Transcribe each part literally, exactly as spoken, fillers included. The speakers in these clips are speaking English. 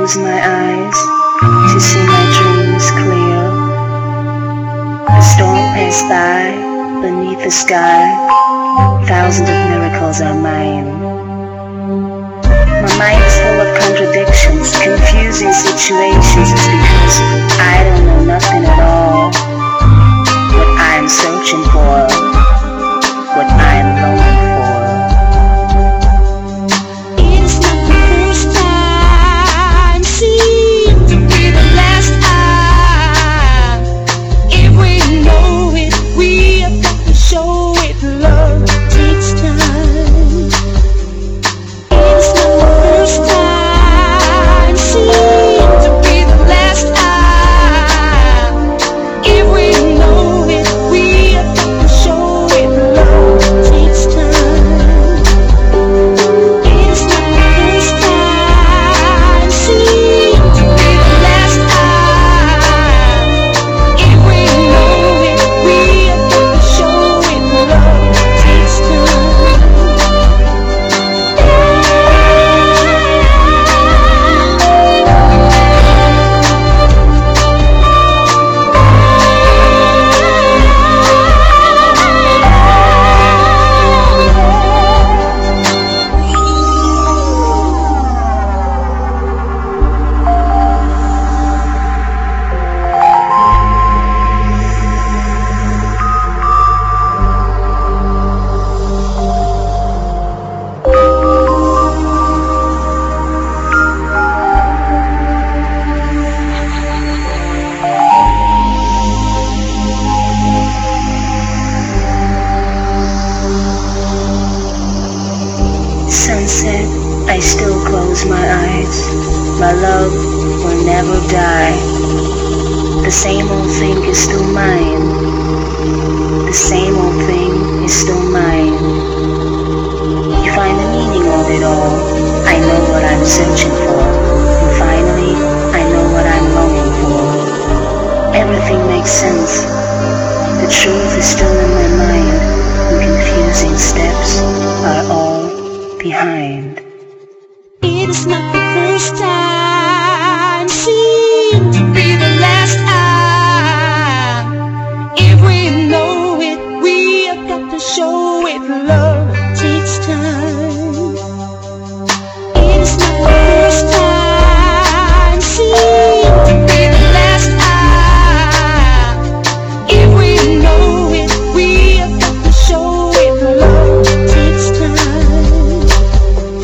close my eyes to see my dreams clear. The storm passed by beneath the sky. Thousands of miracles are mine. My mind is full of contradictions, confusing situations. It's because I don't know nothing at all. What I'm searching for, what I'm longing for. It's not the first time, seems to be the last time. If we know it, we have got to show it. Love takes time. It's not the first time, seems to be the last time. If we know it, we have got to show it. Love takes time. It's not the first time, seems to be the last time. If we know it, we have got to show it. Love takes time. Sunset, I still close my eyes. My love will never die. The same old thing is still mine. The same old thing is still mine. You find the meaning of it all. I know what I'm searching for. And finally, I know what I'm longing for. Everything makes sense. The truth is still in my mind. The confusing steps are all behind. It is not the first time, seems to be the last time. If we know it, we have got to show it. Love takes time. It is not the first time, seems to be the last time. If we know it, we have got to show it. Love takes time.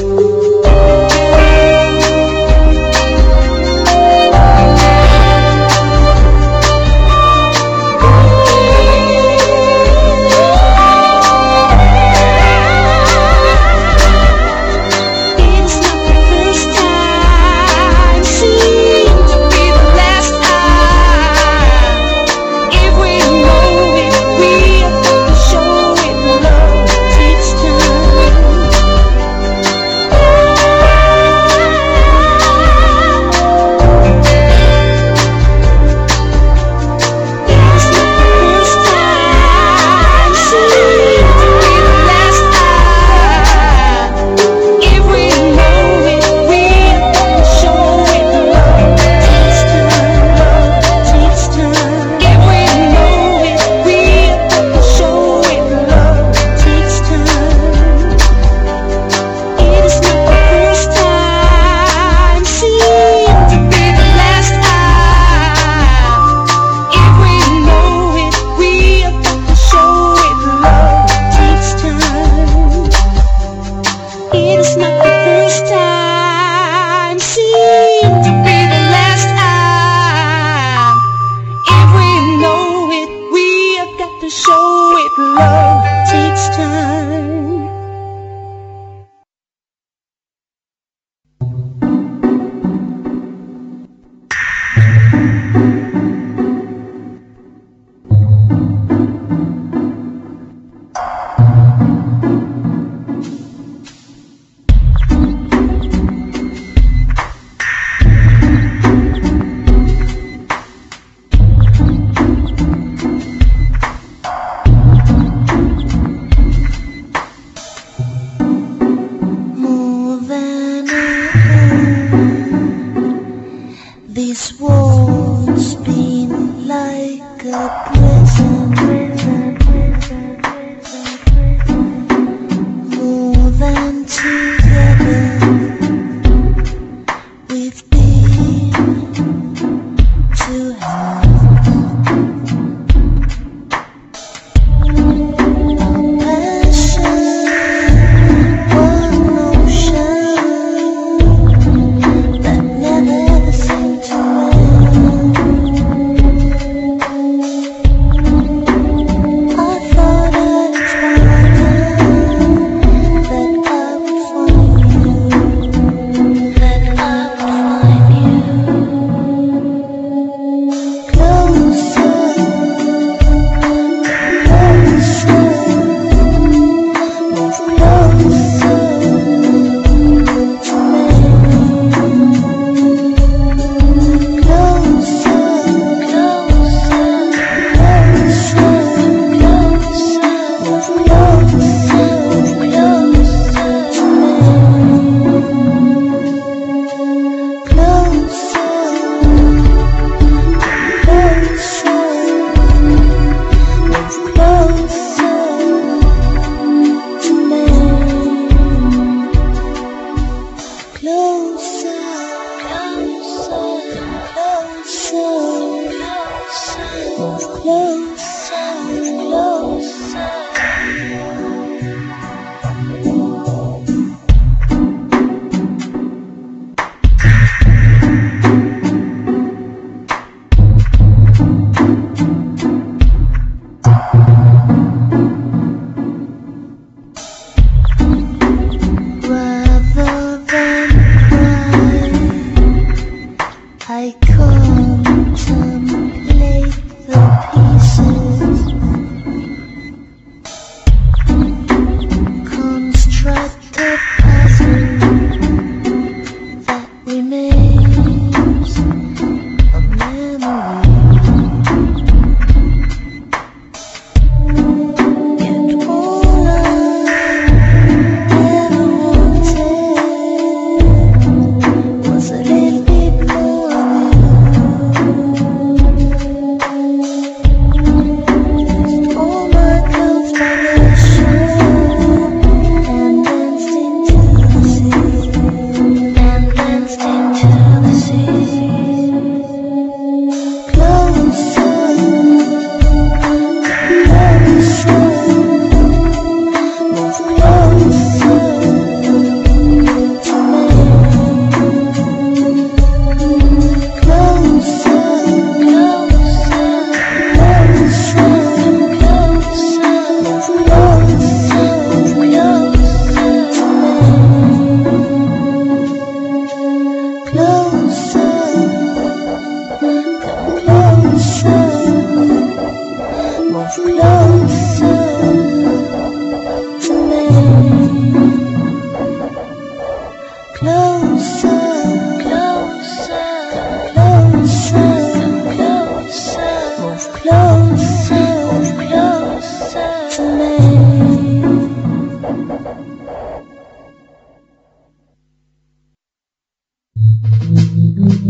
Closer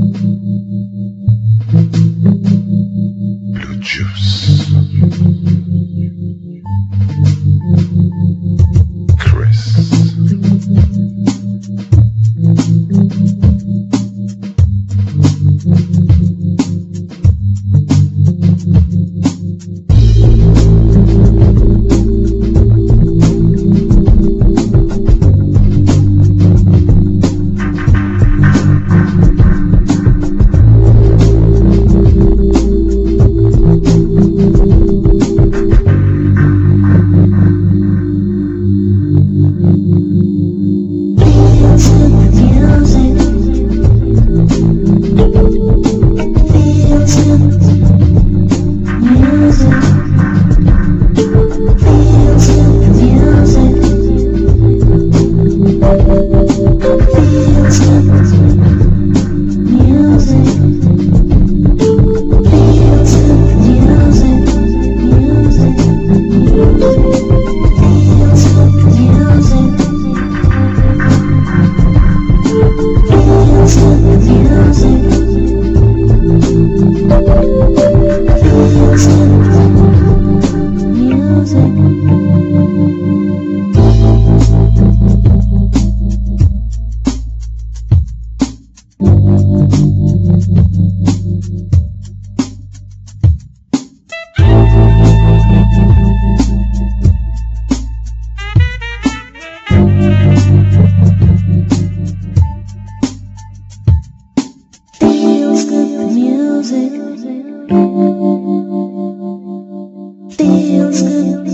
Feels good.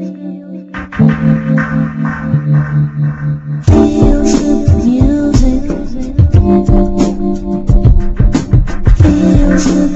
Feels good music. Feels good.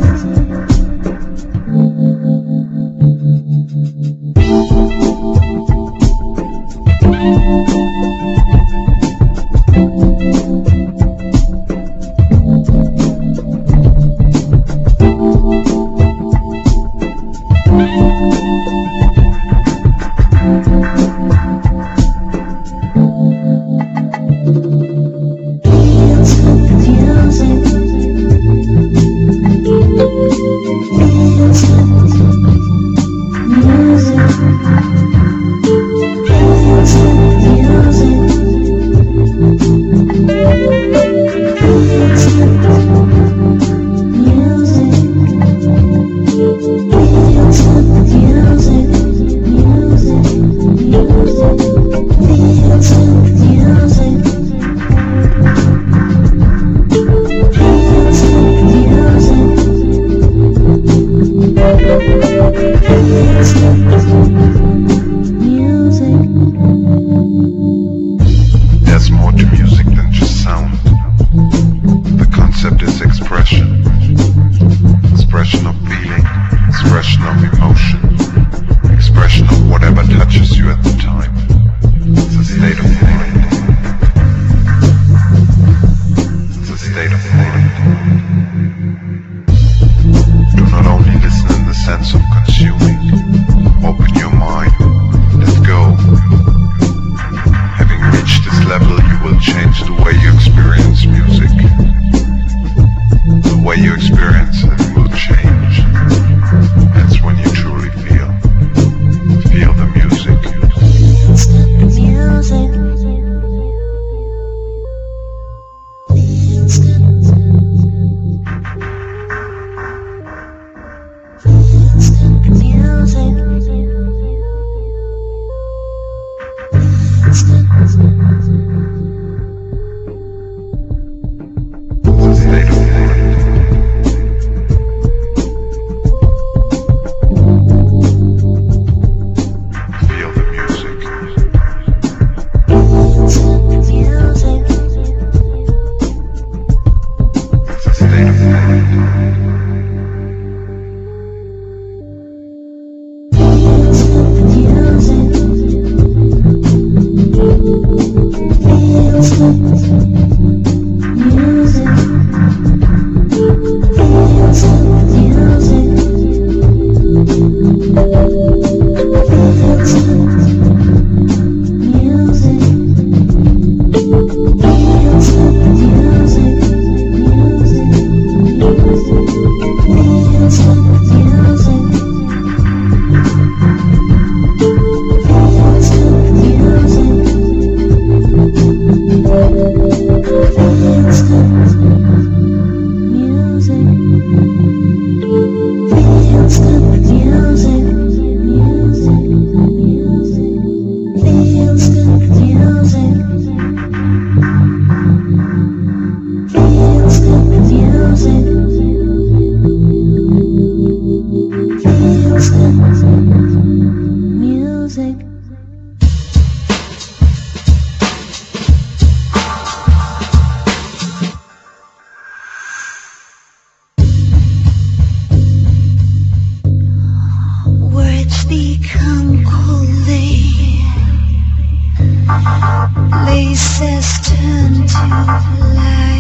Become coldly, laces turn to light.